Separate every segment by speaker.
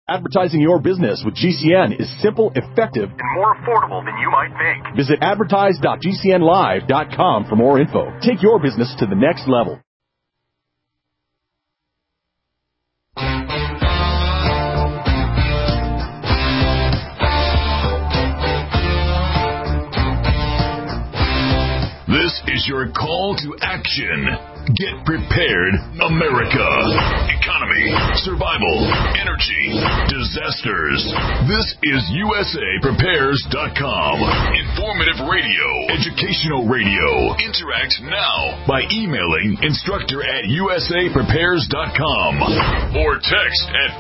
Speaker 1: Advertising your business with GCN is simple, effective, and more affordable than you might think. Visit advertise.gcnlive.com for more info. Take your business to the next level.
Speaker 2: This is your call to action. Get prepared, America. Economy, survival, energy, disasters. This is USAPrepares.com. Informative radio, educational radio. Interact now by emailing instructor@USAPrepares.com or text at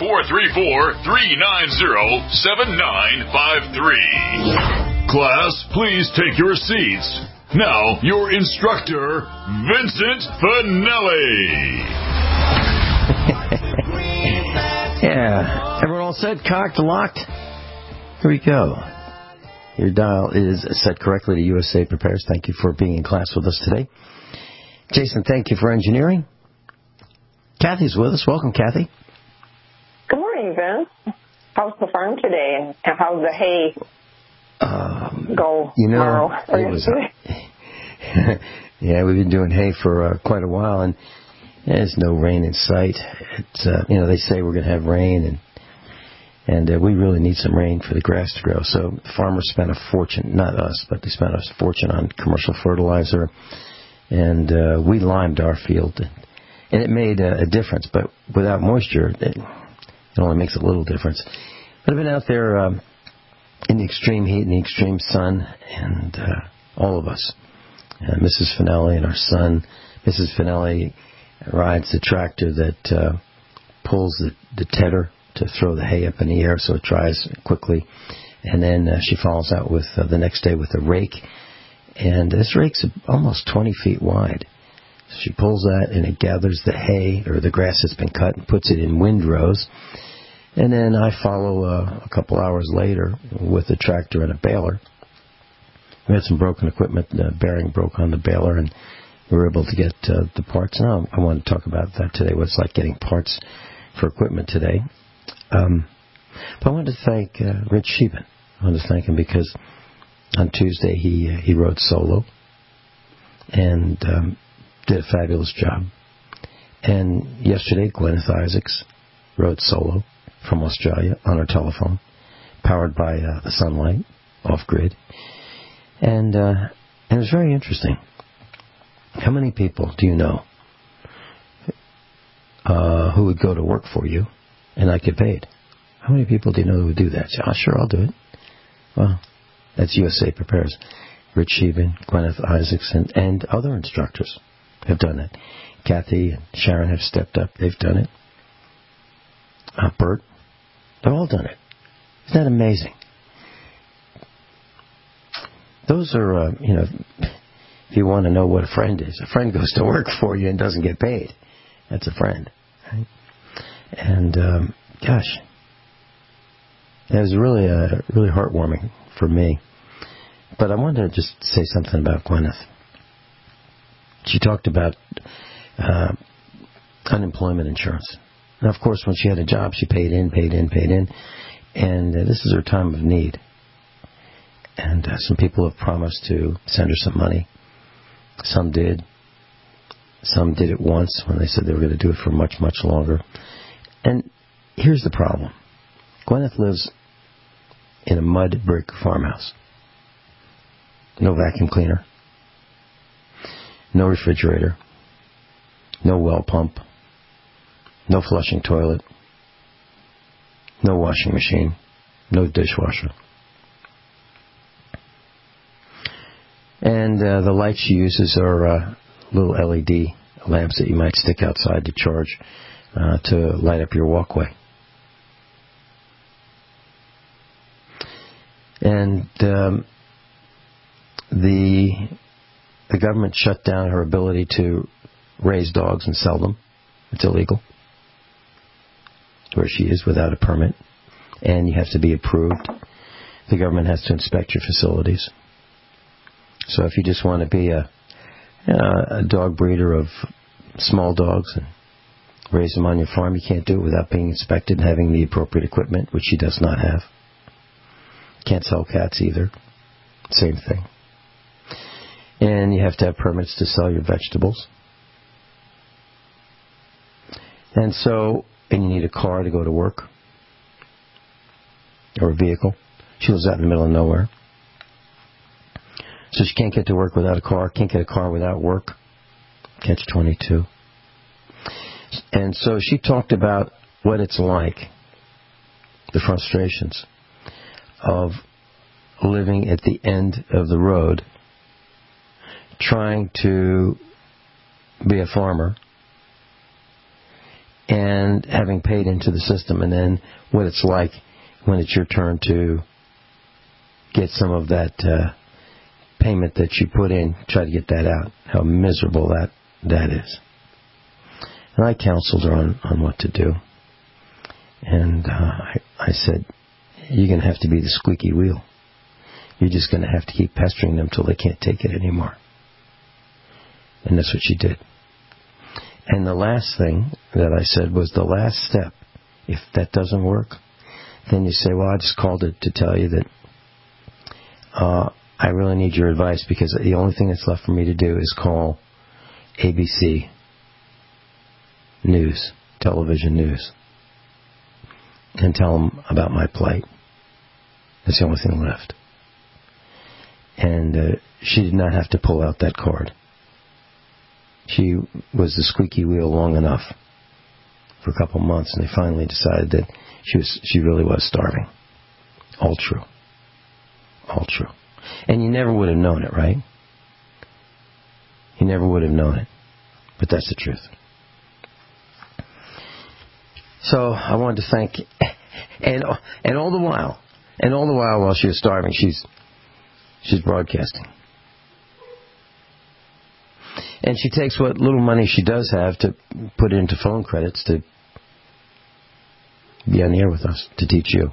Speaker 2: 434-390-7953. Class, please take your seats. Now, your instructor, Vincent Finelli.
Speaker 3: Yeah. Everyone all set? Cocked, locked? Here we go. Your dial is set correctly to USA Prepares. Thank you for being in class with us today. Jason, thank you for engineering. Kathy's with us. Welcome, Kathy.
Speaker 4: Good morning, Vince. How's the farm today? And how's the hay go tomorrow?
Speaker 3: It was, yeah, we've been doing hay for quite a while, and there's no rain in sight. It's, they say we're going to have rain, and we really need some rain for the grass to grow. So farmers spent a fortune, not us, but they spent a fortune on commercial fertilizer, and we limed our field, and it made a difference. But without moisture, it only makes a little difference. But I've been out there in the extreme heat and the extreme sun, and all of us, Mrs. Finelli and our son. Mrs. Finelli rides the tractor that pulls the tedder to throw the hay up in the air so it dries quickly, and then she follows out with the next day with a rake, and this rake's almost 20 feet wide. So she pulls that, and it gathers the hay, or the grass that's been cut, and puts it in windrows. And then I follow a couple hours later with a tractor and a baler. We had some broken equipment. The bearing broke on the baler, and we were able to get the parts. Now, I want to talk about that today, what it's like getting parts for equipment today. But I wanted to thank Rich Sheben. I wanted to thank him because on Tuesday he rode solo and did a fabulous job. And yesterday, Gwyneth Isaacs rode solo from Australia on her telephone, powered by the sunlight, off-grid. And it was very interesting. How many people do you know who would go to work for you and not get paid? How many people do you know who would do that? Say, sure, I'll do it. Well, that's USA Prepares. Rich Sheben, Gwyneth Isaacs, and other instructors have done it. Kathy and Sharon have stepped up. They've done it. Bert, they've all done it. Isn't that amazing? Those are, if you want to know what a friend is, a friend goes to work for you and doesn't get paid. That's a friend. Right? And, gosh, it was really heartwarming for me. But I wanted to just say something about Gwyneth. She talked about unemployment insurance. And, of course, when she had a job, she paid in. And this is her time of need. And some people have promised to send her some money. Some did. Some did it once when they said they were going to do it for much, much longer. And here's the problem. Gwyneth lives in a mud brick farmhouse. No vacuum cleaner. No refrigerator. No well pump. No flushing toilet. No washing machine. No dishwasher. And the lights she uses are little LED lamps that you might stick outside to charge to light up your walkway. And the government shut down her ability to raise dogs and sell them. It's illegal where she is without a permit. And you have to be approved. The government has to inspect your facilities. So if you just want to be a dog breeder of small dogs and raise them on your farm. You can't do it without being inspected and having the appropriate equipment, which she does not have. Can't sell cats either. Same thing. And you have to have permits to sell your vegetables. And you need a car to go to work. Or a vehicle. She lives out in the middle of nowhere. So she can't get to work without a car, can't get a car without work. Catch-22. And so she talked about what it's like, the frustrations of living at the end of the road, trying to be a farmer, and having paid into the system, and then what it's like when it's your turn to get some of that payment that you put in, try to get that out. How miserable that is. And I counseled her on what to do. And I said, you're going to have to be the squeaky wheel. You're just going to have to keep pestering them till they can't take it anymore. And that's what she did. And the last thing that I said was the last step. If that doesn't work, then you say, well, I just called it to tell you that I really need your advice, because the only thing that's left for me to do is call ABC News, television news, and tell them about my plight. That's the only thing left. And she did not have to pull out that card. She was the squeaky wheel long enough for a couple months, and they finally decided that she really was starving. All true. All true. And you never would have known it, right? You never would have known it. But that's the truth. So I wanted to thank, and all the while she was starving, she's broadcasting. And she takes what little money she does have to put it into phone credits to be on the air with us, to teach you.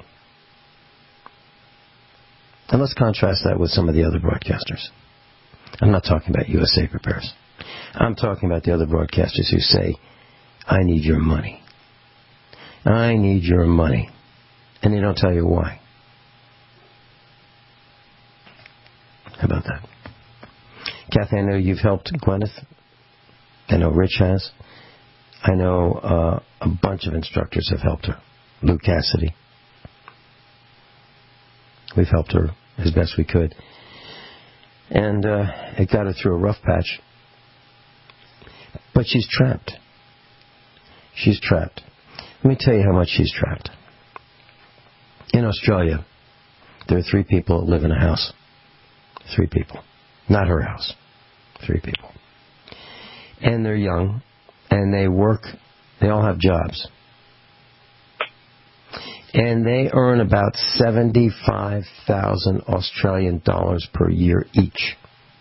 Speaker 3: And let's contrast that with some of the other broadcasters. I'm not talking about USA Prepares. I'm talking about the other broadcasters who say, I need your money. I need your money. And they don't tell you why. How about that? Kathy, I know you've helped Gwyneth. I know Rich has. I know a bunch of instructors have helped her. Lou Cassidy. We've helped her as best we could. And it got her through a rough patch. But she's trapped. She's trapped. Let me tell you how much she's trapped. In Australia, there are 3 people that live in a house. 3 people. Not her house. 3 people. And they're young, and they work, they all have jobs. And they earn about 75,000 Australian dollars per year each.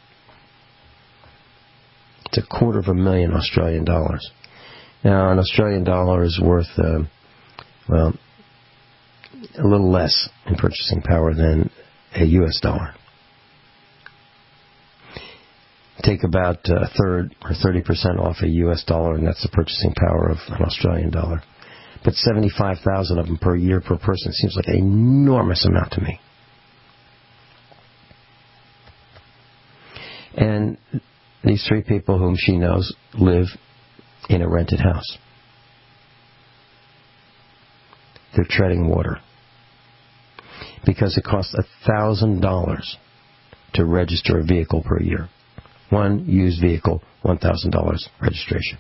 Speaker 3: It's $250,000 Australian dollars. Now, an Australian dollar is worth, a little less in purchasing power than a U.S. dollar. Take about a third or 30% off a U.S. dollar, and that's the purchasing power of an Australian dollar. But 75,000 of them per year per person seems like an enormous amount to me. And these 3 people whom she knows live in a rented house. They're treading water. Because it costs $1,000 to register a vehicle per year. One used vehicle, $1,000 registration.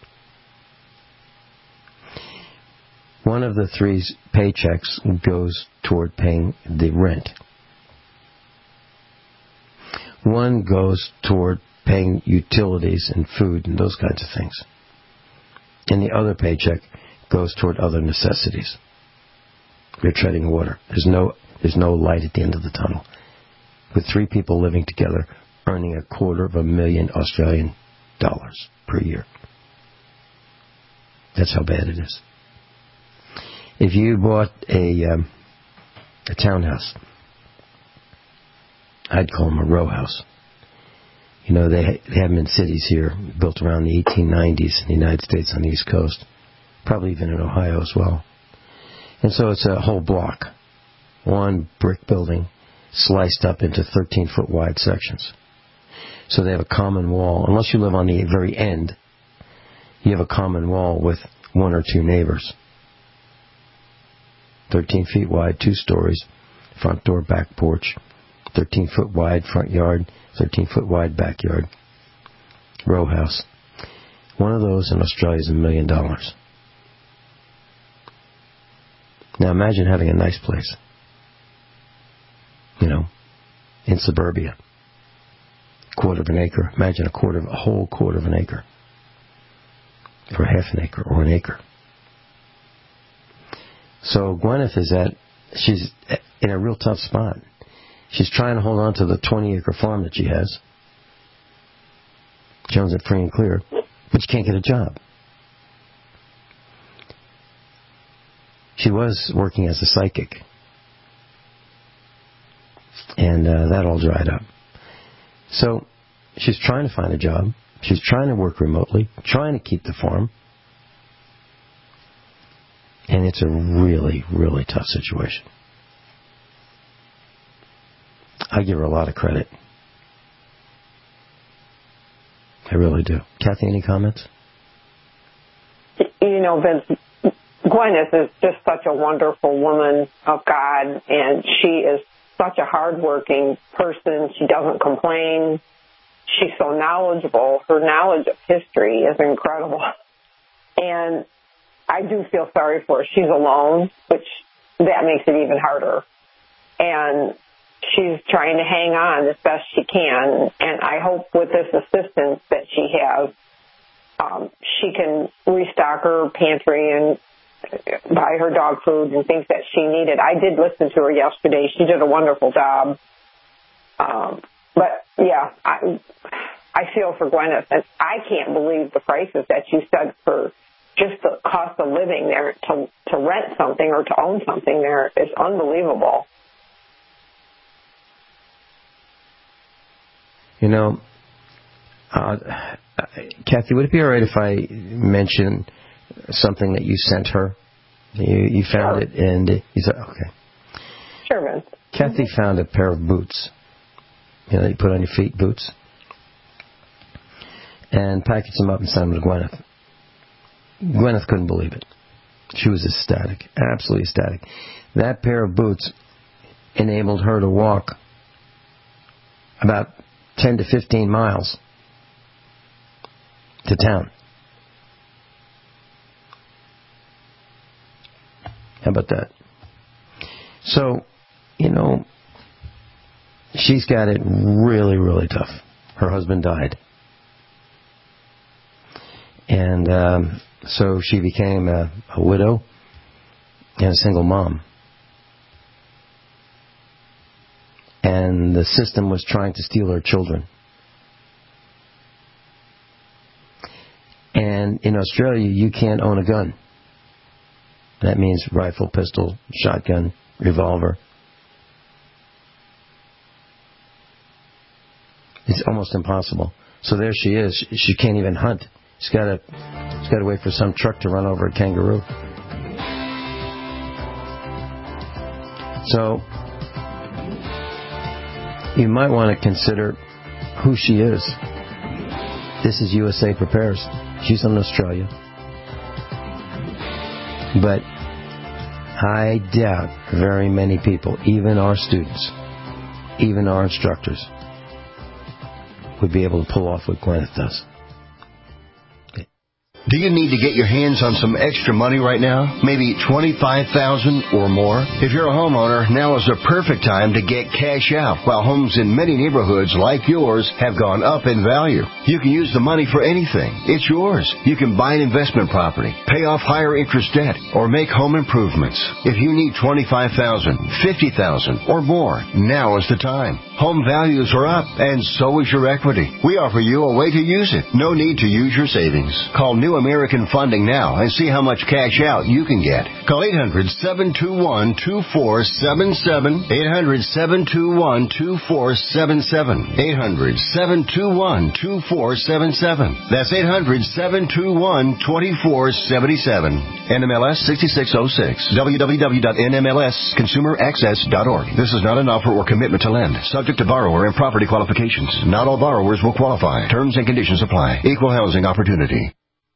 Speaker 3: One of the 3's paychecks goes toward paying the rent. One goes toward paying utilities and food and those kinds of things. And the other paycheck goes toward other necessities. You're treading water. There's no light at the end of the tunnel. With 3 people living together, earning $250,000 Australian dollars per year. That's how bad it is. If you bought a townhouse, I'd call them a row house. You know, they have them in cities here, built around the 1890s in the United States on the East Coast. probably even in Ohio as well. And so it's a whole block, one brick building sliced up into 13-foot wide sections. So they have a common wall. Unless you live on the very end, you have a common wall with one or two neighbors. 13 feet wide, 2 stories, front door, back porch, 13-foot wide front yard, 13-foot wide backyard, row house. One of those in Australia is $1 million. Now imagine having a nice place, in suburbia, 1/4 of an acre. Imagine a whole quarter of an acre, or half an acre, or an acre. So Gwyneth she's in a real tough spot. She's trying to hold on to the 20-acre farm that she has. She owns it free and clear, but she can't get a job. She was working as a psychic, and that all dried up. So she's trying to find a job. She's trying to work remotely, trying to keep the farm. And it's a really, really tough situation. I give her a lot of credit. I really do. Kathy, any comments?
Speaker 4: Vince, Gwyneth is just such a wonderful woman of God, and she is such a hardworking person. She doesn't complain. She's so knowledgeable. Her knowledge of history is incredible. And I do feel sorry for her. She's alone, which that makes it even harder. And she's trying to hang on as best she can. And I hope with this assistance that she has, she can restock her pantry and buy her dog food and things that she needed. I did listen to her yesterday. She did a wonderful job. But, yeah, I feel for Gwyneth. And I can't believe the prices that you said for just the cost of living there to rent something or to own something there is unbelievable.
Speaker 3: Kathy, would it be all right if I mention something that you sent her? You found it, and you said, okay.
Speaker 4: Sure, Vince.
Speaker 3: Kathy found a pair of boots. That you put on your feet, boots. And packaged them up and sent them to Gwyneth. Gwyneth couldn't believe it. She was ecstatic, absolutely ecstatic. That pair of boots enabled her to walk about 10 to 15 miles to town. How about that? So, she's got it really, really tough. Her husband died. And so she became a widow and a single mom. And the system was trying to steal her children. And in Australia, you can't own a gun. That means rifle, pistol, shotgun, revolver. It's almost impossible. So there she is. She can't even hunt. She's got to wait for some truck to run over a kangaroo. So you might want to consider who she is. This is USA Prepares. She's in Australia. But I doubt very many people, even our students, even our instructors, would be able to pull off what Gwyneth does.
Speaker 5: Do you need to get your hands on some extra money right now? Maybe $25,000 or more? If you're a homeowner, now is the perfect time to get cash out while homes in many neighborhoods like yours have gone up in value. You can use the money for anything. It's yours. You can buy an investment property, pay off higher interest debt, or make home improvements. If you need $25,000, $50,000, or more, now is the time. Home values are up, and so is your equity. We offer you a way to use it. No need to use your savings. Call New American Funding now and see how much cash out you can get. Call 800-721-2477. 800-721-2477. 800-721-2477. That's 800-721-2477. NMLS 6606. www.nmlsconsumeraccess.org. This is not an offer or commitment to lend. Subject to borrower and property qualifications. Not all borrowers will qualify. Terms and conditions apply. Equal housing opportunity.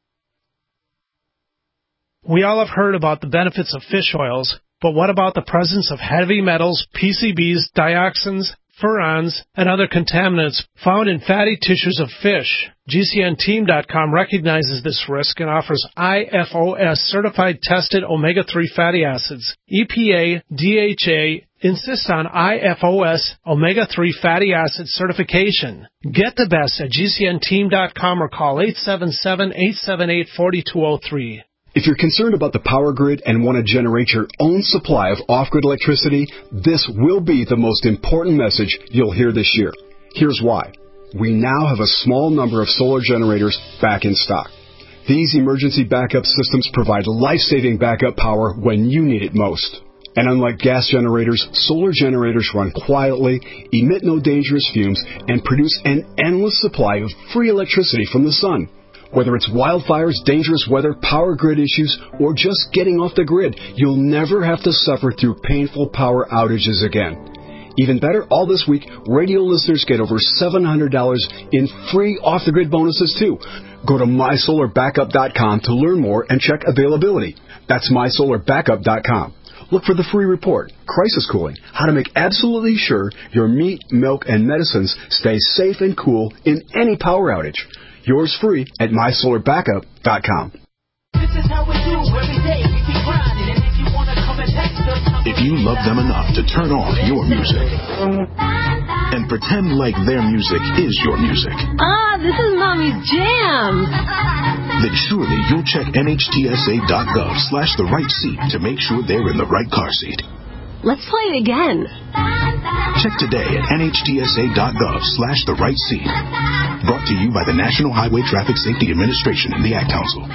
Speaker 6: We all have heard about the benefits of fish oils, but what about the presence of heavy metals, PCBs, dioxins, furans, and other contaminants found in fatty tissues of fish? GCNteam.com recognizes this risk and offers IFOS certified tested omega-3 fatty acids. EPA, DHA insist on IFOS omega-3 fatty acid certification. Get the best at GCNteam.com or call 877-878-4203.
Speaker 7: If you're concerned about the power grid and want to generate your own supply of off-grid electricity, this will be the most important message you'll hear this year. Here's why. We now have a small number of solar generators back in stock. These emergency backup systems provide life-saving backup power when you need it most. And unlike gas generators, solar generators run quietly, emit no dangerous fumes, and produce an endless supply of free electricity from the sun. Whether it's wildfires, dangerous weather, power grid issues, or just getting off the grid, you'll never have to suffer through painful power outages again. Even better, all this week, radio listeners get over $700 in free off-the-grid bonuses, too. Go to mysolarbackup.com to learn more and check availability. That's mysolarbackup.com. Look for the free report, Crisis Cooling, how to make absolutely sure your meat, milk, and medicines stay safe and cool in any power outage. Yours free at mysolarbackup.com.
Speaker 8: This is how we do every day. We keep grinding, and if you want to come and text us,
Speaker 2: if you love them enough to turn on your music and pretend like their music is your music.
Speaker 9: This is Mommy's jam.
Speaker 2: Then surely you'll check nhtsa.gov/the right seat to make sure they're in the right car seat.
Speaker 9: Let's play it again.
Speaker 2: Check today at nhtsa.gov/the right seat. Brought to you by the National Highway Traffic Safety Administration and the Ad Council.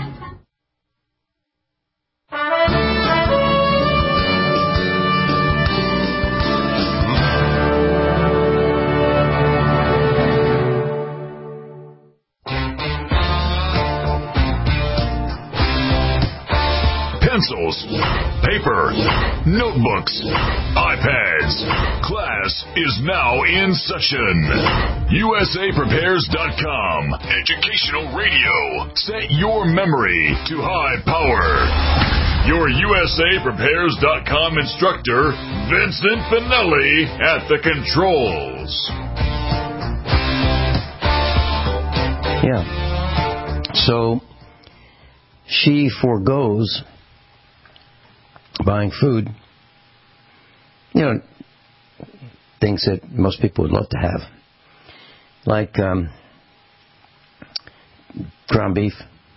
Speaker 2: Pencils, paper, notebooks, iPads. Class is now in session. USAPrepares.com. Educational radio. Set your memory to high power. Your USAPrepares.com instructor, Vincent Finelli, at the controls.
Speaker 3: Yeah. So she forgoes buying food, things that most people would love to have, like ground beef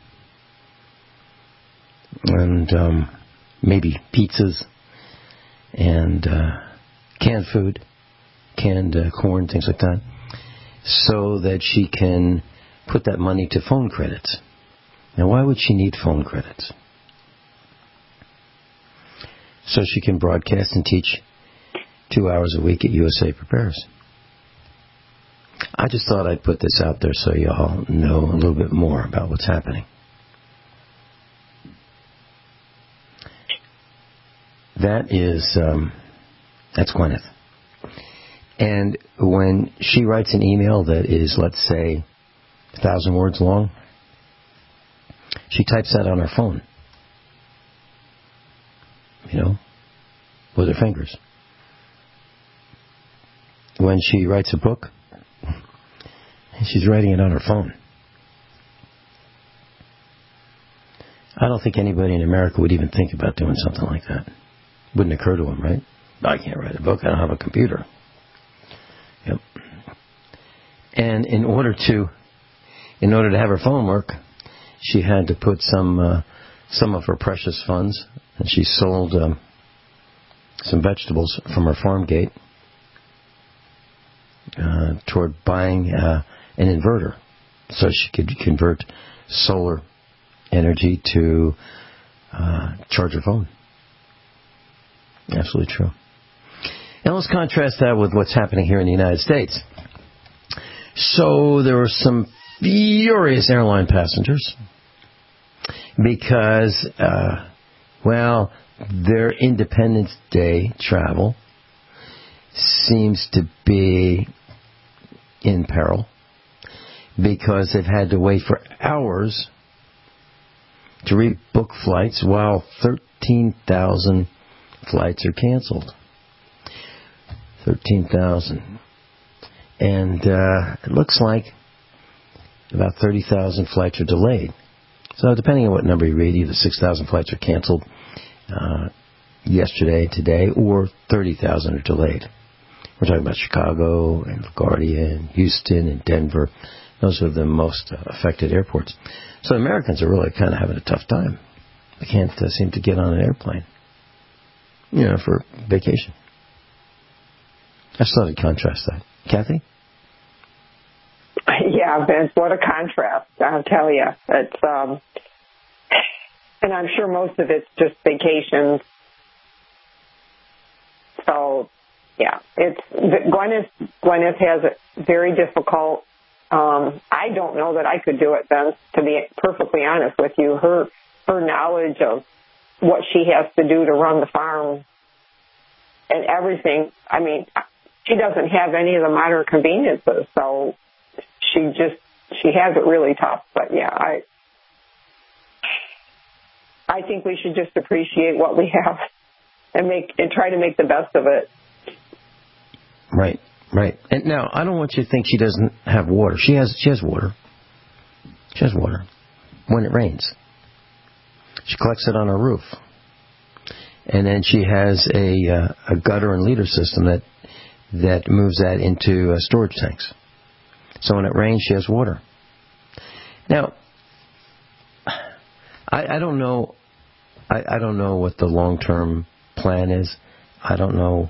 Speaker 3: and maybe pizzas and canned food, canned corn, things like that, so that she can put that money to phone credits. Now, why would she need phone credits? So she can broadcast and teach 2 hours a week at USA Prepares. I just thought I'd put this out there so y'all know a little bit more about what's happening. That's Gwyneth. And when she writes an email that is, let's say, 1,000 words long, she types that on her phone. With her fingers. When she writes a book, she's writing it on her phone. I don't think anybody in America would even think about doing something like that. Wouldn't occur to them, right? I can't write a book. I don't have a computer. Yep. And in order to have her phone work, she had to put some of her precious funds, and she sold some vegetables from her farm gate toward buying an inverter so she could convert solar energy to charge her phone. Absolutely true. Now let's contrast that with what's happening here in the United States. So there were some furious airline passengers because, their Independence Day travel seems to be in peril because they've had to wait for hours to rebook flights while 13,000 flights are canceled. 13,000. And it looks like about 30,000 flights are delayed. So depending on what number you read, either 6,000 flights are canceled yesterday, today, or 30,000 are delayed. We're talking about Chicago and LaGuardia and Houston and Denver. Those are the most affected airports. So Americans are really kind of having a tough time. They can't seem to get on an airplane, for vacation. I just thought I'd contrast that. Kathy?
Speaker 4: Yeah, Vince, what a contrast, I'll tell you. It's, and I'm sure most of it's just vacations. So, yeah, Gwyneth has it very difficult. I don't know that I could do it, Vince, to be perfectly honest with you. Her knowledge of what she has to do to run the farm and everything, I mean, she doesn't have any of the modern conveniences, so she has it really tough. But yeah, I think we should just appreciate what we have and try to make the best of it.
Speaker 3: Right. And now, I don't want you to think she doesn't have water. She has water. She has water when it rains. She collects it on her roof. And then she has a gutter and leader system that moves that into storage tanks. So when it rains, she has water. Now, I don't know. I don't know what the long-term plan is. I don't know.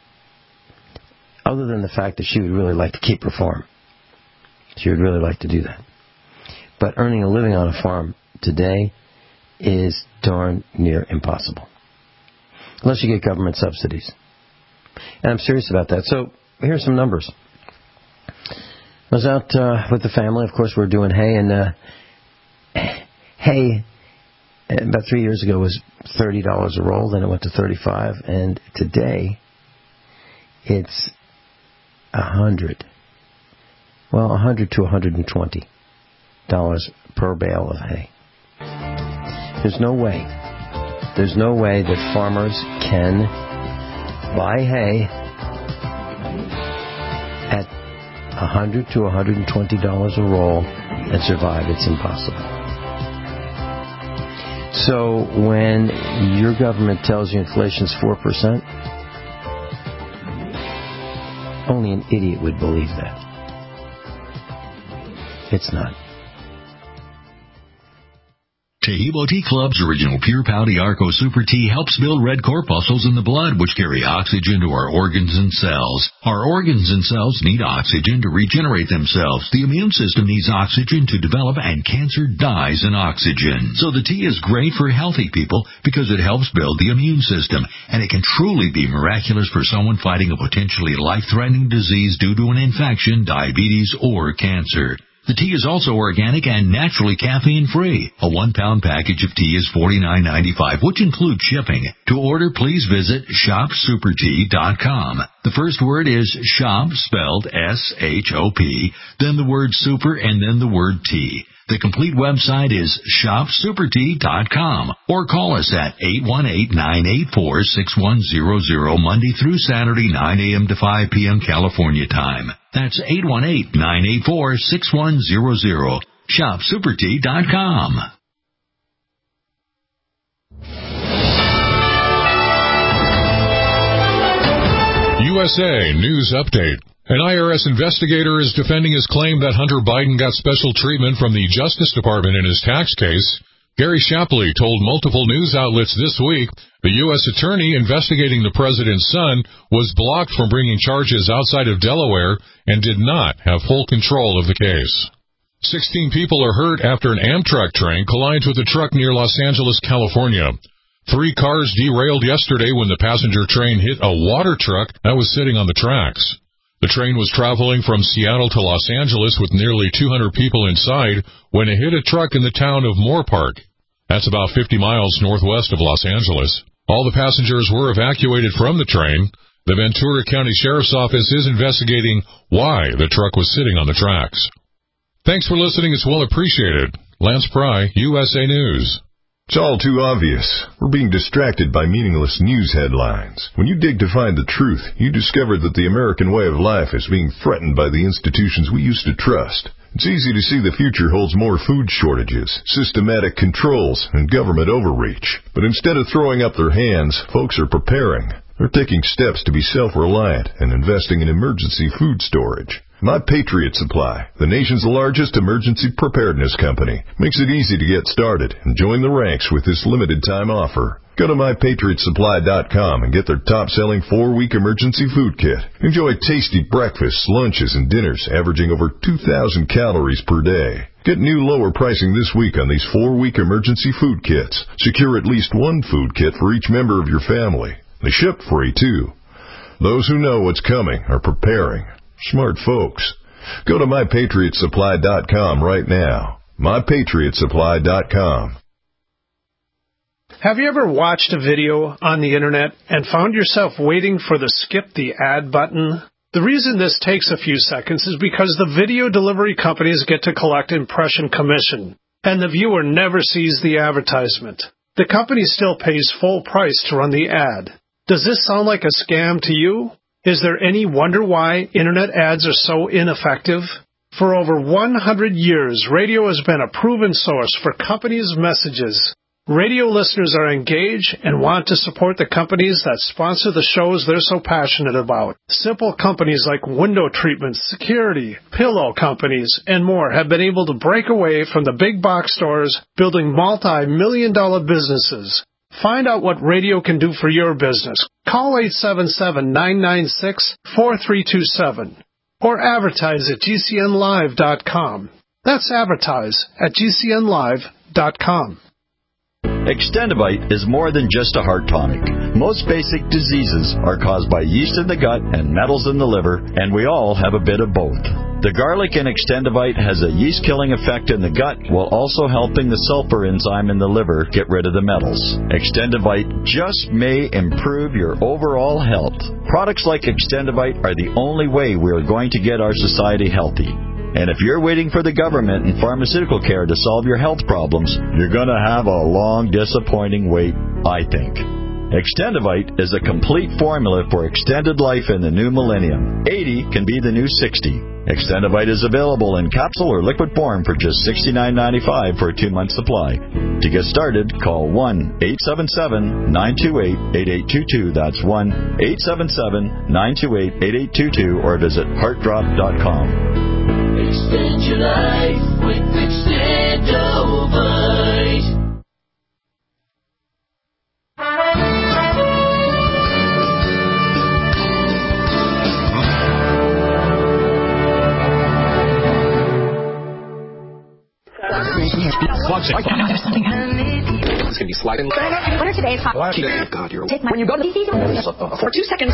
Speaker 3: Other than the fact that she would really like to keep her farm. She would really like to do that. But earning a living on a farm today is darn near impossible. Unless you get government subsidies. And I'm serious about that. So here's some numbers. I was out with the family. Of course, we're doing hay. And hay, about 3 years ago, was $30 a roll. Then it went to $35. And today, it's $100 to $120 per bale of hay. There's no way that farmers can buy hay at $100 to $120 a roll and survive. It's impossible. So when your government tells you inflation's 4%, only an idiot would believe that. It's not.
Speaker 10: Taheebo Tea Club's original Pure Pouty Arco Super Tea helps build red corpuscles in the blood, which carry oxygen to our organs and cells. Our organs and cells need oxygen to regenerate themselves. The immune system needs oxygen to develop, and cancer dies in oxygen. So the tea is great for healthy people because it helps build the immune system, and it can truly be miraculous for someone fighting a potentially life-threatening disease due to an infection, diabetes, or cancer. The tea is also organic and naturally caffeine-free. A 1-pound package of tea is $49.95, which includes shipping. To order, please visit shopsupertea.com. The first word is shop, spelled S-H-O-P, then the word super, and then the word tea. The complete website is shopsupertea.com, or call us at 818-984-6100, Monday through Saturday, 9 a.m. to 5 p.m. California time. That's 818-984-6100. shopsupertea.com.
Speaker 11: USA News Update. An IRS investigator is defending his claim that Hunter Biden got special treatment from the Justice Department in his tax case. Gary Shapley told multiple news outlets this week the U.S. attorney investigating the president's son was blocked from bringing charges outside of Delaware and did not have full control of the case. 16 people are hurt after an Amtrak train collides with a truck near Los Angeles, California. 3 cars derailed yesterday when the passenger train hit a water truck that was sitting on the tracks. The train was traveling from Seattle to Los Angeles with nearly 200 people inside when it hit a truck in the town of Moorpark. That's about 50 miles northwest of Los Angeles. All the passengers were evacuated from the train. The Ventura County Sheriff's Office is investigating why the truck was sitting on the tracks. Thanks for listening. It's well appreciated. Lance Pry, USA News.
Speaker 12: It's all too obvious. We're being distracted by meaningless news headlines. When you dig to find the truth, you discover that the American way of life is being threatened by the institutions we used to trust. It's easy to see the future holds more food shortages, systematic controls, and government overreach. But instead of throwing up their hands, folks are preparing. They're taking steps to be self-reliant and investing in emergency food storage. My Patriot Supply, the nation's largest emergency preparedness company, makes it easy to get started and join the ranks with this limited-time offer. Go to MyPatriotSupply.com and get their top-selling 4-week emergency food kit. Enjoy tasty breakfasts, lunches, and dinners averaging over 2,000 calories per day. Get new lower pricing this week on these 4-week emergency food kits. Secure at least one food kit for each member of your family. They ship free, too. Those who know what's coming are preparing. Smart folks. Go to MyPatriotSupply.com right now. MyPatriotSupply.com.
Speaker 6: Have you ever watched a video on the internet and found yourself waiting for the skip the ad button? The reason this takes a few seconds is because the video delivery companies get to collect impression commission, and the viewer never sees the advertisement. The company still pays full price to run the ad. Does this sound like a scam to you? Is there any wonder why internet ads are so ineffective? For over 100 years, radio has been a proven source for companies' messages. Radio listeners are engaged and want to support the companies that sponsor the shows they're so passionate about. Simple companies like window treatments, security, pillow companies, and more have been able to break away from the big box stores, building multi-million-dollar businesses. Find out what radio can do for your business. Call 877-996-4327 or advertise at GCNlive.com. That's advertise at GCNlive.com.
Speaker 13: Extendivite is more than just a heart tonic. Most basic diseases are caused by yeast in the gut and metals in the liver, and we all have a bit of both. The garlic in Extendivite has a yeast-killing effect in the gut while also helping the sulfur enzyme in the liver get rid of the metals. Extendivite just may improve your overall health. Products like Extendivite are the only way we are going to get our society healthy. And if you're waiting for the government and pharmaceutical care to solve your health problems, you're going to have a long, disappointing wait, I think. Extendivite is a complete formula for extended life in the new millennium. 80 can be the new 60. Extendivite is available in capsule or liquid form for just $69.95 for a 2-month supply. To get started, call 1-877-928-8822. That's 1-877-928-8822 or visit heartdrop.com.
Speaker 8: Extend your life with Extendivite.
Speaker 14: There's something it's gonna be sliding. What are today's hot? God, you're take my when you go to the for 2 seconds.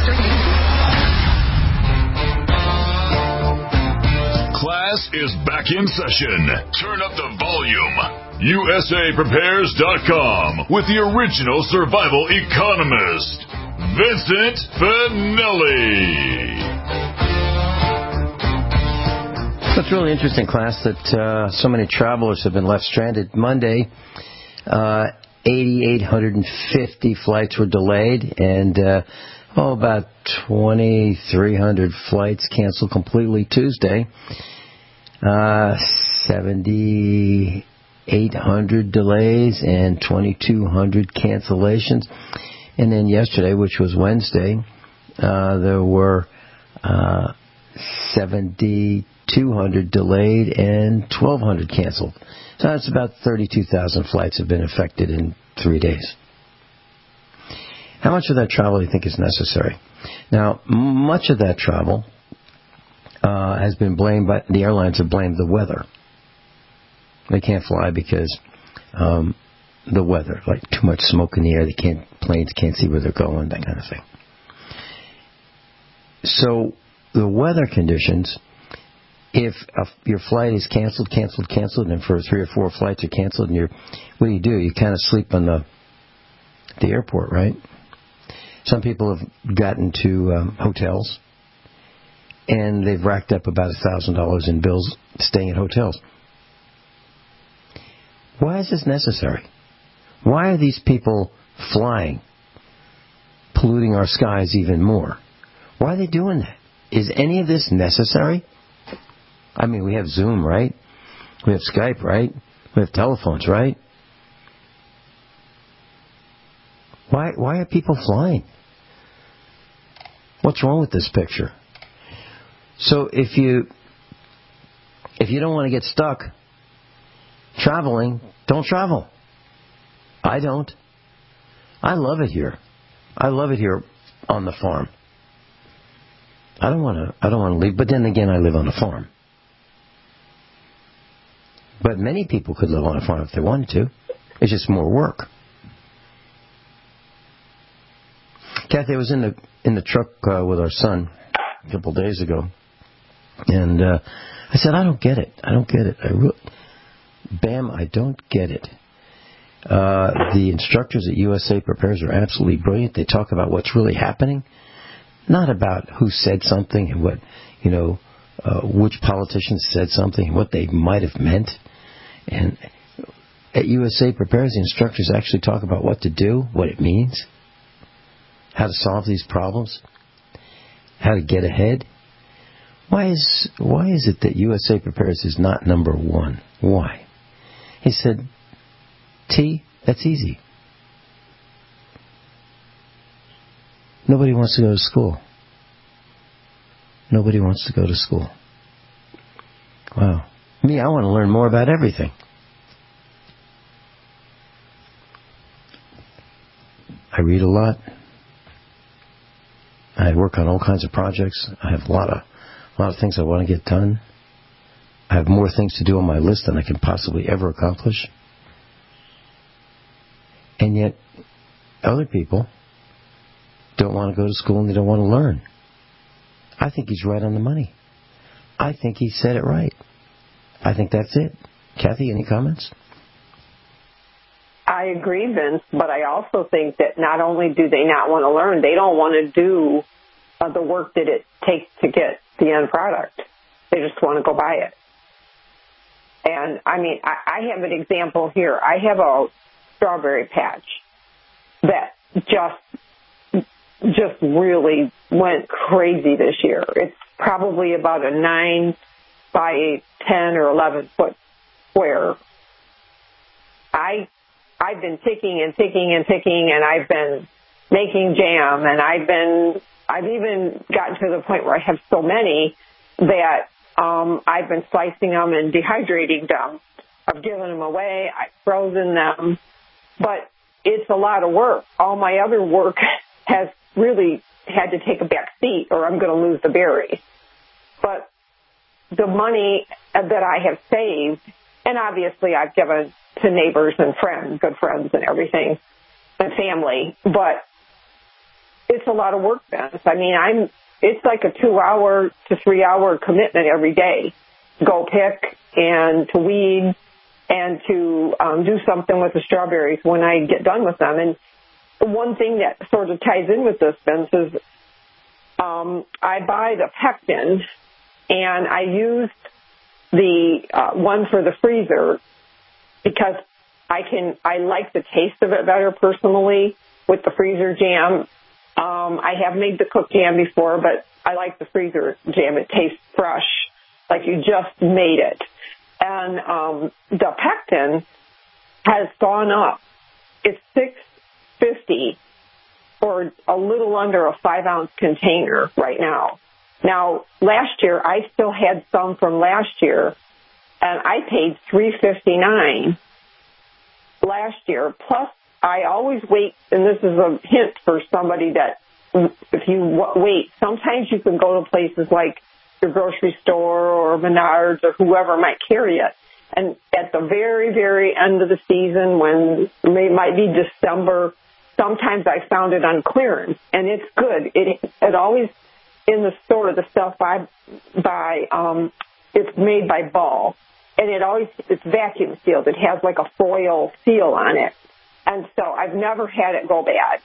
Speaker 1: Class is back in session. Turn up the volume. USAPrepares.com with the original survival economist, Vincent Finelli.
Speaker 3: It's really interesting, class, that so many travelers have been left stranded. Monday, 8,850 flights were delayed, and about 2,300 flights canceled completely Tuesday. 7,800 delays and 2,200 cancellations. And then yesterday, which was Wednesday, there were 72 200 delayed and 1,200 canceled. So that's about 32,000 flights have been affected in 3 days. How much of that travel do you think is necessary? Now, much of that travel has been blamed by the airlines have blamed the weather. They can't fly because the weather, like too much smoke in the air, planes can't see where they're going, that kind of thing. So the weather conditions, if your flight is canceled, and for 3 or 4 flights are canceled, and what do? You kind of sleep on the airport, right? Some people have gotten to hotels, and they've racked up about $1,000 in bills staying at hotels. Why is this necessary? Why are these people flying, polluting our skies even more? Why are they doing that? Is any of this necessary? I mean, we have Zoom, right? We have Skype, right? We have telephones, right? Why are people flying? What's wrong with this picture? So if you don't want to get stuck traveling, don't travel. I don't. I love it here. I love it here on the farm. I don't want to leave, but then again, I live on a farm. But many people could live on a farm if they wanted to. It's just more work. Kathy, I was in the truck with our son a couple of days ago, and I said, I don't get it. I don't get it. Bam, I don't get it. The instructors at USA Prepares are absolutely brilliant. They talk about what's really happening, not about who said something and what, which politicians said something and what they might have meant. And at USA Prepares, the instructors actually talk about what to do, what it means, how to solve these problems, how to get ahead. Why is it that USA Prepares is not number one? Why? He said, T, that's easy. Nobody wants to go to school. Nobody wants to go to school. Wow. Me, I want to learn more about everything. I read a lot. I work on all kinds of projects. I have a lot of things I want to get done. I have more things to do on my list than I can possibly ever accomplish. And yet, other people don't want to go to school and they don't want to learn. I think he's right on the money. I think he said it right. I think that's it. Kathy, any comments?
Speaker 4: I agree, Vince, but I also think that not only do they not want to learn, they don't want to do the work that it takes to get the end product. They just want to go buy it. And, I mean, I have an example here. I have a strawberry patch that just really went crazy this year. It's probably about a 9 by 10 or 11 foot square. I've been ticking, and I've been making jam, and I've even gotten to the point where I have so many that I've been slicing them and dehydrating them. I've given them away. I've frozen them. But it's a lot of work. All my other work has really had to take a back seat, or I'm going to lose the berries. But the money that I have saved, and obviously I've given to neighbors and friends, good friends and everything, and family, but it's a lot of work, Vince. I mean, it's like a 2-hour to 3-hour commitment every day. Go pick and to weed and to do something with the strawberries when I get done with them. And one thing that sort of ties in with this, Vince, is I buy the pectin, and I used the one for the freezer because I like the taste of it better personally with the freezer jam. I have made the cooked jam before, but I like the freezer jam. It tastes fresh, like you just made it. And the pectin has gone up. It's $6.50 for a little under a 5-ounce container right now. Now, last year, I still had some from last year, and I paid $3.59 last year. Plus, I always wait, and this is a hint for somebody that if you wait, sometimes you can go to places like your grocery store or Menards or whoever might carry it. And at the very, very end of the season, when it might be December, sometimes I found it on clearance, and it's good. It always, in the store, the stuff I buy, it's made by Ball, and it's vacuum sealed. It has like a foil seal on it, and so I've never had it go bad.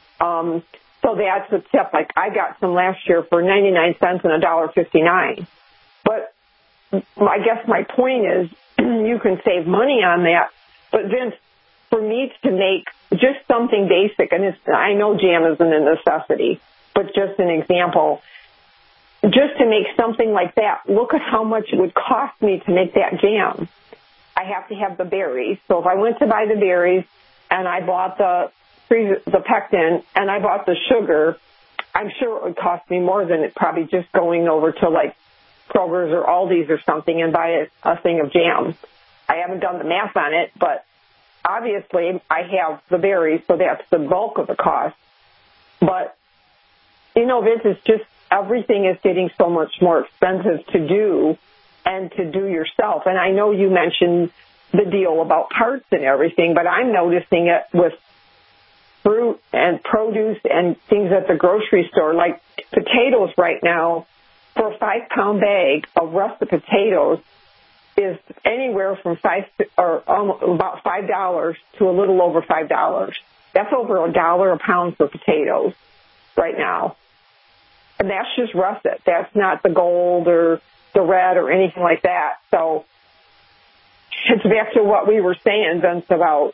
Speaker 4: So that's a tip. Like, I got some last year for 99 cents and $1.59. But I guess my point is, you can save money on that. But Vince, for me to make just something basic, and I know jam isn't a necessity, but just an example, just to make something like that, look at how much it would cost me to make that jam. I have to have the berries. So if I went to buy the berries and I bought the pectin and I bought the sugar, I'm sure it would cost me more than it probably just going over to like Kroger's or Aldi's or something and buy a thing of jam. I haven't done the math on it, but obviously I have the berries, so that's the bulk of the cost. But, Vince, it's just everything is getting so much more expensive to do and to do yourself. And I know you mentioned the deal about parts and everything, but I'm noticing it with fruit and produce and things at the grocery store, like potatoes right now. For a 5-pound bag of russet potatoes is anywhere from about $5 to a little over $5. That's over $1 a pound for potatoes right now. And that's just russet. That's not the gold or the red or anything like that. So it's back to what we were saying, Vince, about,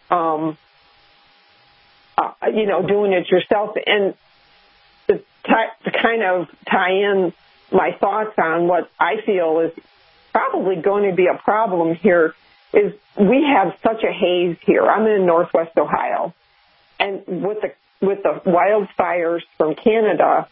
Speaker 4: doing it yourself. And to kind of tie in my thoughts on what I feel is probably going to be a problem here is we have such a haze here. I'm in Northwest Ohio, and with the wildfires from Canada,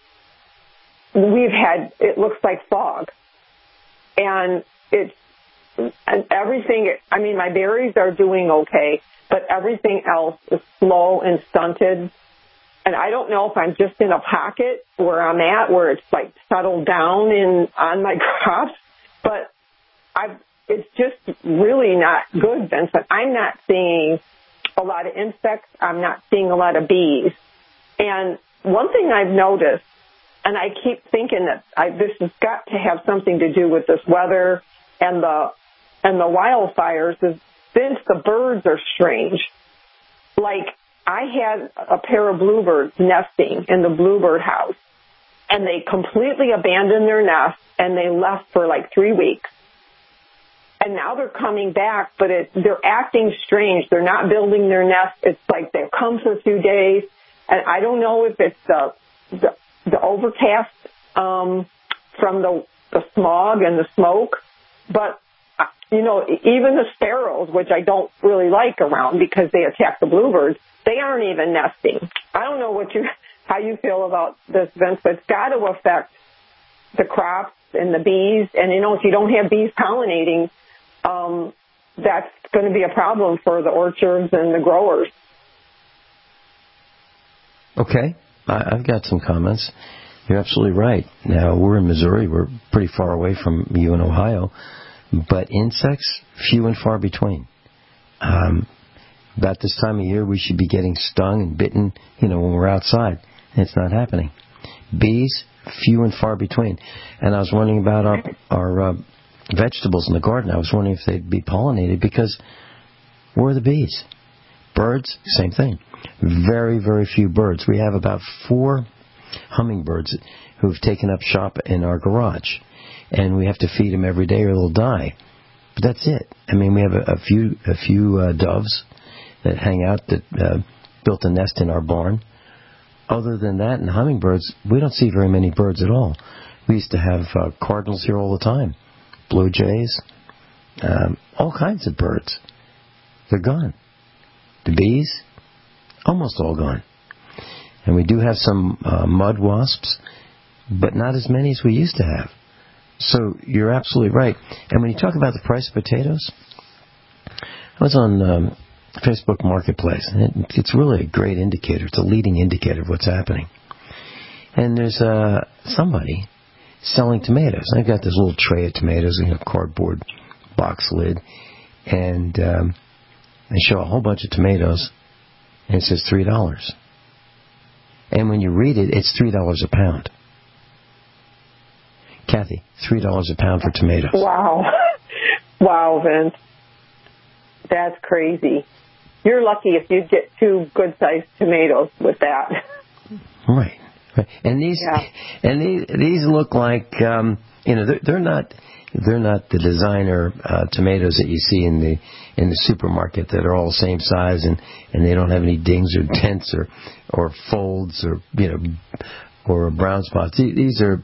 Speaker 4: it looks like fog, and everything. I mean, my berries are doing okay, but everything else is slow and stunted. And I don't know if I'm just in a pocket where I'm at, where it's like settled down on my crops, but it's just really not good, Vincent. I'm not seeing a lot of insects. I'm not seeing a lot of bees. And one thing I've noticed, and I keep thinking that this has got to have something to do with this weather and the wildfires, is, Vince, the birds are strange. Like, I had a pair of bluebirds nesting in the bluebird house, and they completely abandoned their nest, and they left for like 3 weeks. And now they're coming back, but they're acting strange. They're not building their nest. It's like they've come for a few days, and I don't know if it's the overcast from the smog and the smoke, but even the sparrows, which I don't really like around because they attack the bluebirds, they aren't even nesting. I don't know how you feel about this, Vince, but it's got to affect the crops and the bees. And, if you don't have bees pollinating, that's going to be a problem for the orchards and the growers.
Speaker 3: Okay. I've got some comments. You're absolutely right. Now, we're in Missouri. We're pretty far away from you in Ohio. But insects, few and far between. About this time of year, we should be getting stung and bitten, when we're outside. And it's not happening. Bees, few and far between. And I was wondering about our vegetables in the garden. I was wondering if they'd be pollinated, because where are the bees? Birds, same thing. Very, very few birds. We have about 4 hummingbirds who've taken up shop in our garage. And we have to feed them every day or they'll die. But that's it. I mean, we have a few doves that hang out that built a nest in our barn. Other than that, and hummingbirds, we don't see very many birds at all. We used to have cardinals here all the time, blue jays, all kinds of birds. They're gone. The bees, almost all gone. And we do have some mud wasps, but not as many as we used to have. So you're absolutely right. And when you talk about the price of potatoes, I was on Facebook Marketplace, and it's really a great indicator. It's a leading indicator of what's happening. And there's somebody selling tomatoes. I've got this little tray of tomatoes in a cardboard box lid, and they show a whole bunch of tomatoes, and it says $3. And when you read it, it's $3 a pound. Kathy, $3 a pound for tomatoes.
Speaker 4: Wow. Wow, Vince. That's crazy. You're lucky if you get 2 good-sized tomatoes with that.
Speaker 3: Right. And these look like they're not the designer tomatoes that you see in the supermarket that are all the same size and they don't have any dings or dents or folds or brown spots. These are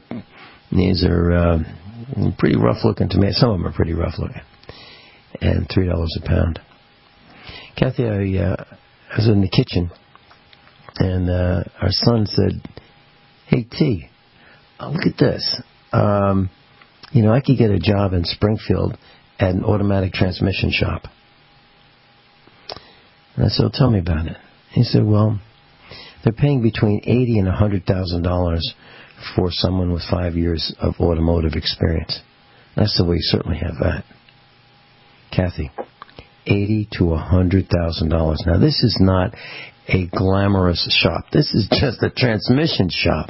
Speaker 3: pretty rough looking tomatoes. Some of them are pretty rough looking, and $3 a pound. Kathy, I was in the kitchen, and our son said, "Hey, T, look at this. I could get a job in Springfield at an automatic transmission shop." And I said, "Well, tell me about it." He said, "Well, they're paying between $80,000 and $100,000 for someone with 5 years of automotive experience." And I said, "Well, you certainly have that." Kathy, $80,000 to $100,000. Now, this is not a glamorous shop. This is just a transmission shop.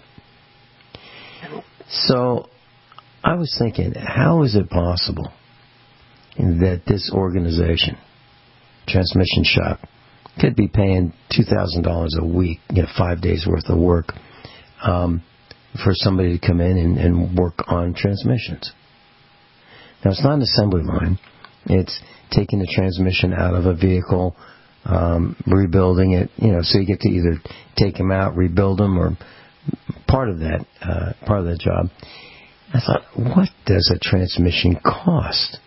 Speaker 3: So I was thinking, how is it possible that this organization, transmission shop, could be paying $2,000 a week, 5 days worth of work, for somebody to come in and work on transmissions? Now, it's not an assembly line. It's taking the transmission out of a vehicle, rebuilding it, so you get to either take them out, rebuild them, or part of that job. I thought, what does a transmission cost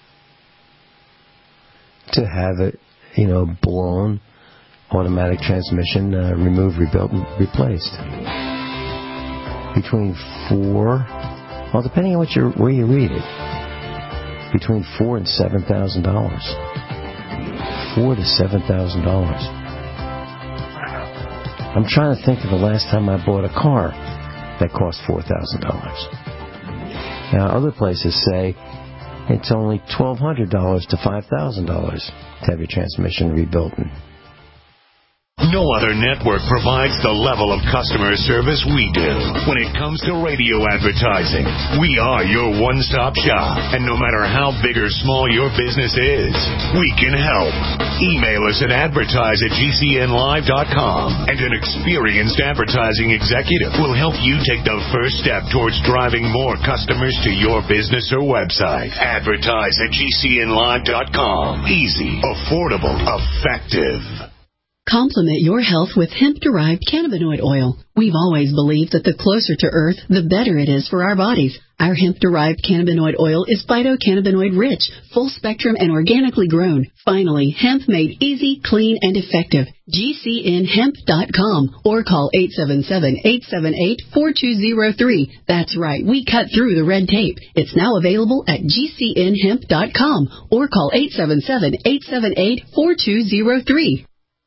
Speaker 3: to have it, blown, automatic transmission, removed, rebuilt, and replaced? Between depending on where you read it, between $4,000 and $7,000. $4,000 to $7,000. I'm trying to think of the last time I bought a car that cost $4,000. Now, other places say it's only $1,200 to $5,000 to have your transmission rebuilt.
Speaker 15: No other network provides the level of customer service we do. When it comes to radio advertising, we are your one-stop shop. And no matter how big or small your business is, we can help. Email us at advertise@gcnlive.com, and an experienced advertising executive will help you take the first step towards driving more customers to your business or website. Advertise@gcnlive.com. Easy, affordable, effective.
Speaker 16: Complement your health with hemp-derived cannabinoid oil. We've always believed that the closer to Earth, the better it is for our bodies. Our hemp-derived cannabinoid oil is phytocannabinoid-rich, full-spectrum, and organically grown. Finally, hemp made easy, clean, and effective. GCNhemp.com or call 877-878-4203. That's right, we cut through the red tape. It's now available at GCNhemp.com or call 877-878-4203.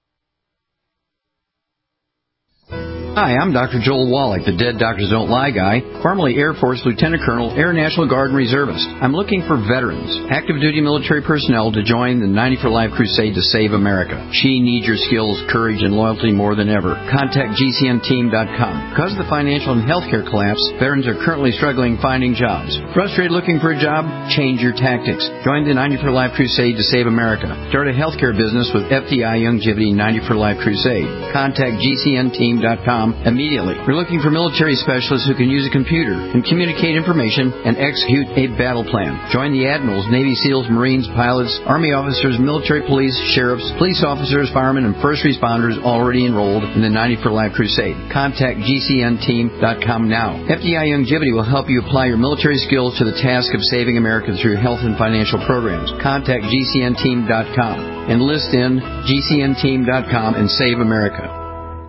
Speaker 17: Hi, I'm Dr. Joel Wallach, the Dead Doctors Don't Lie guy, formerly Air Force Lieutenant Colonel, Air National Guard and Reservist. I'm looking for veterans, active duty military personnel to join the 90 for Life crusade to save America. She needs your skills, courage, and loyalty more than ever. Contact GCNteam.com. Because of the financial and healthcare collapse, veterans are currently struggling finding jobs. Frustrated looking for a job? Change your tactics. Join the 90 for Life crusade to save America. Start a healthcare business with FDI Longevity 90 for Life crusade. Contact GCNteam.com immediately. We're looking for military specialists who can use a computer and communicate information and execute a battle plan. Join the admirals, Navy SEALs, Marines, pilots, Army officers, military police, sheriffs, police officers, firemen, and first responders already enrolled in the 90 for Life crusade. Contact GCNteam.com now. FDI Longevity will help you apply your military skills to the task of saving America through health and financial programs. Contact GCNteam.com. Enlist in GCNteam.com and save America.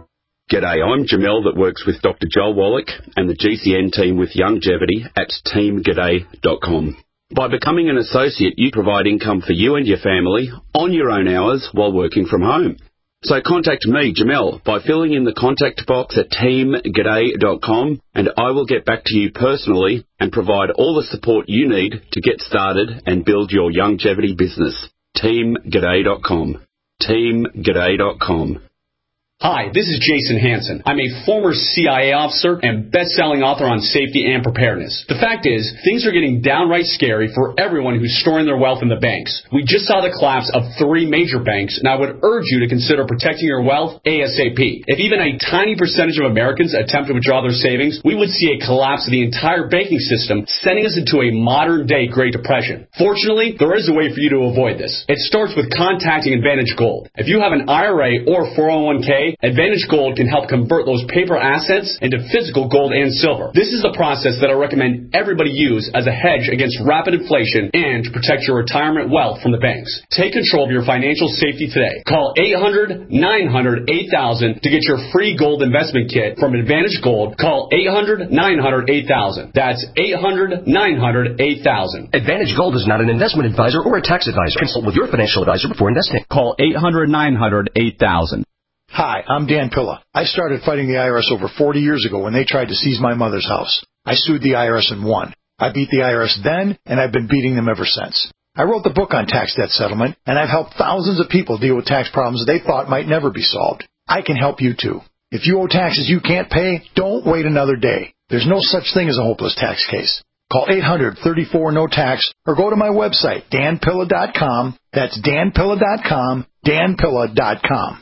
Speaker 18: G'day, I'm Jamel that works with Dr. Joel Wallach and the GCN team with Longevity at teamg'day.com. By becoming an associate, you provide income for you and your family on your own hours while working from home. So contact me, Jamel, by filling in the contact box at teamg'day.com, and I will get back to you personally and provide all the support you need to get started and build your longevity business. teamg'day.com. teamg'day.com.
Speaker 19: Hi, this is Jason Hansen. I'm a former CIA officer and best-selling author on safety and preparedness. The fact is, things are getting downright scary for everyone who's storing their wealth in the banks. We just saw the collapse of 3 major banks, and I would urge you to consider protecting your wealth ASAP. If even a tiny percentage of Americans attempt to withdraw their savings, we would see a collapse of the entire banking system, sending us into a modern-day Great Depression. Fortunately, there is a way for you to avoid this. It starts with contacting Advantage Gold. If you have an IRA or 401k, Advantage Gold can help convert those paper assets into physical gold and silver. This is the process that I recommend everybody use as a hedge against rapid inflation and to protect your retirement wealth from the banks. Take control of your financial safety today. Call 800-900-8000 to get your free gold investment kit from Advantage Gold. Call 800-900-8000. That's 800-900-8000.
Speaker 20: Advantage Gold is not an investment advisor or a tax advisor. Consult with your financial advisor before investing.
Speaker 21: Call 800-900-8000.
Speaker 22: Hi, I'm Dan Pilla. I started fighting the IRS over 40 years ago when they tried to seize my mother's house. I sued the IRS and won. I beat the IRS then, and I've been beating them ever since. I wrote the book on tax debt settlement, and I've helped thousands of people deal with tax problems they thought might never be solved. I can help you too. If you owe taxes you can't pay, don't wait another day. There's no such thing as a hopeless tax case. Call 800-34-NO-TAX or go to my website, danpilla.com. That's danpilla.com, danpilla.com.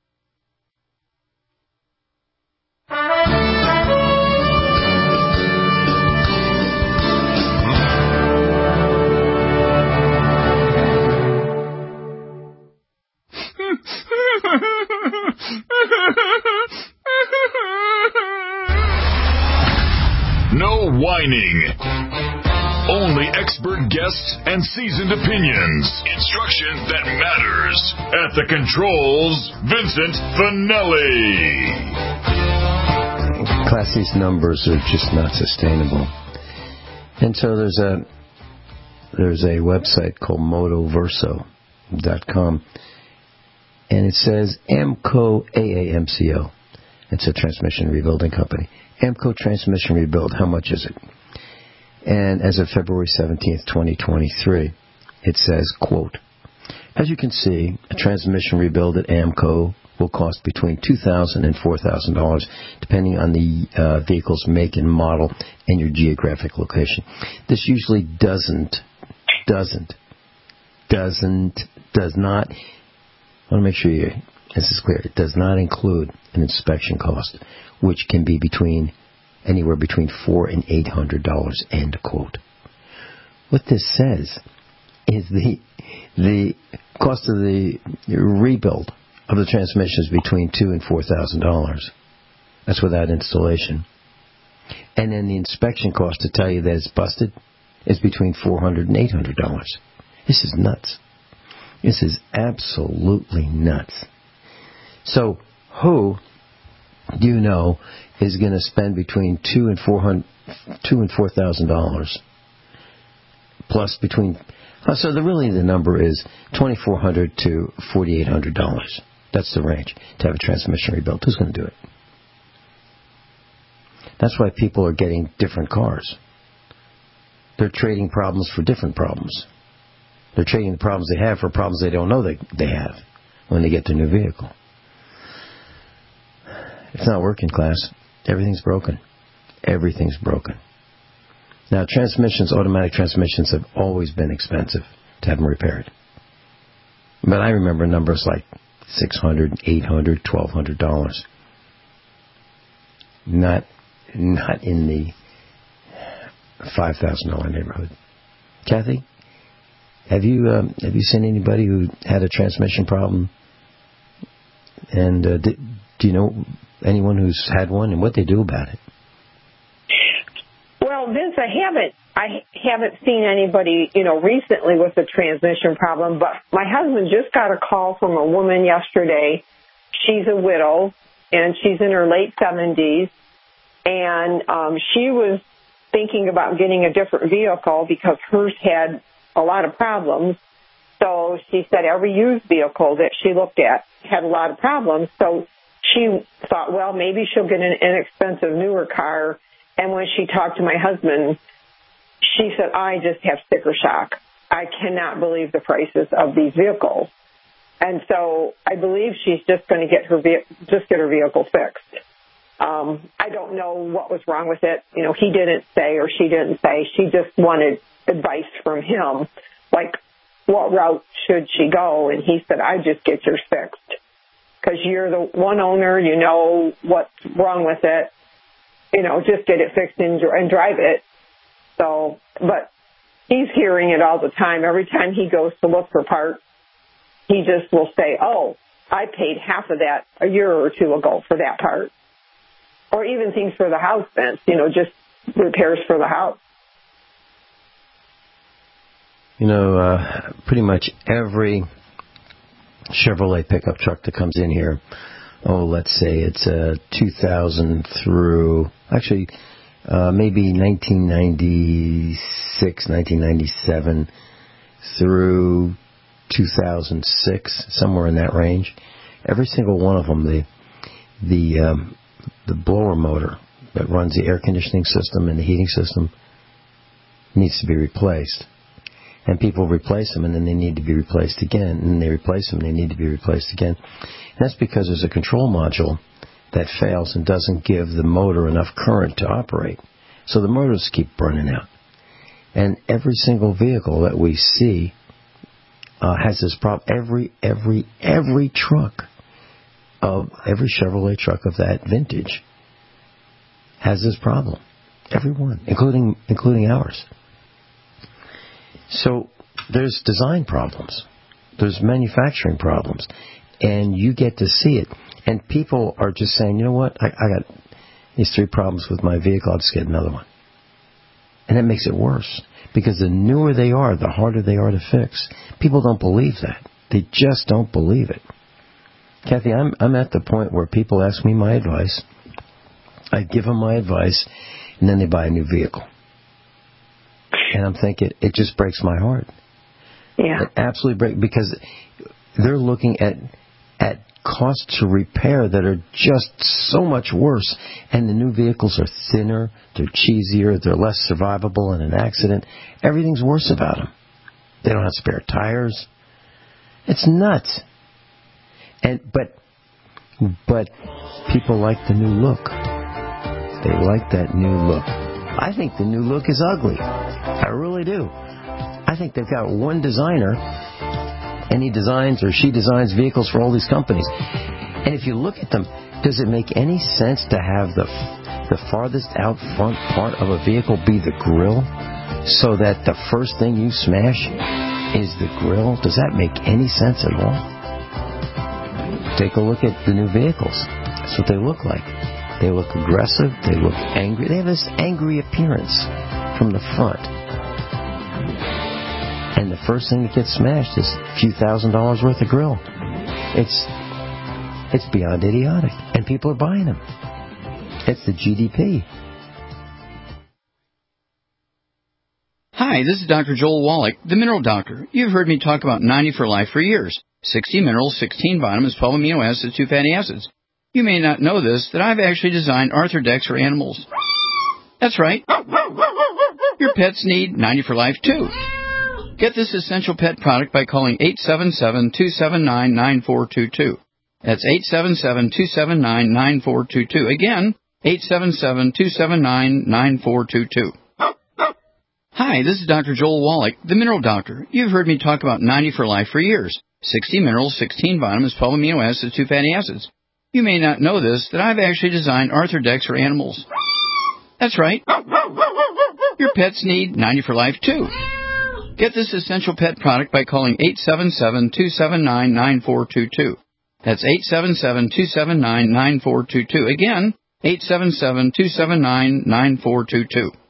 Speaker 12: No whining. Only expert guests and seasoned opinions. Instruction that matters. At the controls, Vincent Finelli.
Speaker 3: Class, these numbers are just not sustainable. And so there's a website called motoverso.com, and it says AAMCO, AAMCO. It's a transmission rebuilding company. AAMCO Transmission Rebuild, how much is it? And as of February 17th, 2023, it says, quote, as you can see, a transmission rebuild at AAMCO will cost between $2,000 and $4,000, depending on the vehicle's make and model and your geographic location. This usually does not, I want to make sure this is clear, it does not include an inspection cost, which can be anywhere between $400 and $800, end quote. What this says is the cost of the rebuild of the transmission is between $2,000 and $4,000. That's without installation. And then the inspection cost to tell you that it's busted is between $400 and $800. This is nuts. This is absolutely nuts. So who do you know is going to spend between $2,000 and $4,000 plus between? So the number is $2,400 to $4,800. That's the range to have a transmission rebuilt. Who's going to do it? That's why people are getting different cars. They're trading problems for different problems. They're trading the problems they have for problems they don't know they have when they get their new vehicle. It's not working, class. Everything's broken. Everything's broken. Now, automatic transmissions have always been expensive to have them repaired. But I remember numbers like $600, $800, $1,200. Not in the $5,000 neighborhood. Kathy, have you seen anybody who had a transmission problem? And do you know anyone who's had one and what they do about it?
Speaker 4: Well, Vince, I haven't seen anybody, recently with a transmission problem, but my husband just got a call from a woman yesterday. She's a widow, and she's in her late 70s, and she was thinking about getting a different vehicle because hers had a lot of problems. So she said every used vehicle that she looked at had a lot of problems. So she thought, well, maybe she'll get an inexpensive, newer car. And when she talked to my husband, she said, I just have sticker shock. I cannot believe the prices of these vehicles. And so I believe she's just going to get her vehicle fixed. I don't know what was wrong with it. You know, he didn't say or she didn't say. She just wanted advice from him, like what route should she go? And he said, I just get yours fixed because you're the one owner. You know what's wrong with it. You know, just get it fixed and drive it. So, but he's hearing it all the time. Every time he goes to look for parts, he just will say, oh, I paid half of that a year or two ago for that part. Or even things for the house fence, you know, just repairs for the house.
Speaker 3: You know, pretty much every Chevrolet pickup truck that comes in here, let's say it's 2000 through, actually, maybe 1996, 1997 through 2006, somewhere in that range. Every single one of them, the blower motor that runs the air conditioning system and the heating system needs to be replaced. And people replace them, and then they need to be replaced again. And they replace them, and they need to be replaced again. And that's because there's a control module that fails and doesn't give the motor enough current to operate. So the motors keep burning out. And every single vehicle that we see has this problem. Every truck of every Chevrolet truck of that vintage has this problem. Every one, including ours. So there's design problems. There's manufacturing problems. And you get to see it. And people are just saying, you know what, I got these 3 problems with my vehicle, I'll just get another one. And that makes it worse. Because the newer they are, the harder they are to fix. People don't believe that. They just don't believe it. Kathy, I'm at the point where people ask me my advice. I give them my advice, and then they buy a new vehicle. And I'm thinking, it just breaks my heart.
Speaker 4: Yeah.
Speaker 3: It absolutely breaks, because they're looking at costs to repair that are just so much worse. And the new vehicles are thinner, they're cheesier, they're less survivable in an accident. Everything's worse about them. They don't have spare tires. It's nuts. But people like the new look. They like that new look. I think the new look is ugly. I really do. I think they've got one designer, and he designs or she designs vehicles for all these companies. And if you look at them, does it make any sense to have the farthest out front part of a vehicle be the grill, so that the first thing you smash is the grill? Does that make any sense at all? Take a look at the new vehicles. That's what they look like. They look aggressive. They look angry. They have this angry appearance from the front. And the first thing that gets smashed is a few $1,000s worth of grill. It's beyond idiotic. And people are buying them. It's the GDP.
Speaker 17: Hi, this is Dr. Joel Wallach, the Mineral Doctor. You've heard me talk about 90 for Life for years. 60 minerals, 16 vitamins, 12 amino acids, 2 fatty acids. You may not know this, that I've actually designed Arthrodex for animals. That's right. Your pets need 90 for Life, too. Get this essential pet product by calling 877-279-9422. That's 877-279-9422. Again, 877-279-9422. Hi, this is Dr. Joel Wallach, the Mineral Doctor. You've heard me talk about 90 for Life for years. 60 minerals, 16 vitamins, 12 amino acids, 2 fatty acids. You may not know this, that I've actually designed Arthrodex for animals. That's right. Your pets need 90 for Life, too. Get this essential pet product by calling 877-279-9422. That's 877-279-9422. Again, 877-279-9422.